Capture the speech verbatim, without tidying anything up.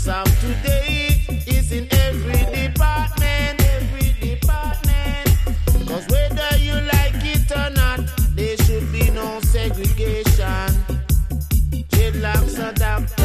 dreadlocks of today is in every department, every department. Cause whether you like it or not, there should be no segregation. Dreadlocks adapt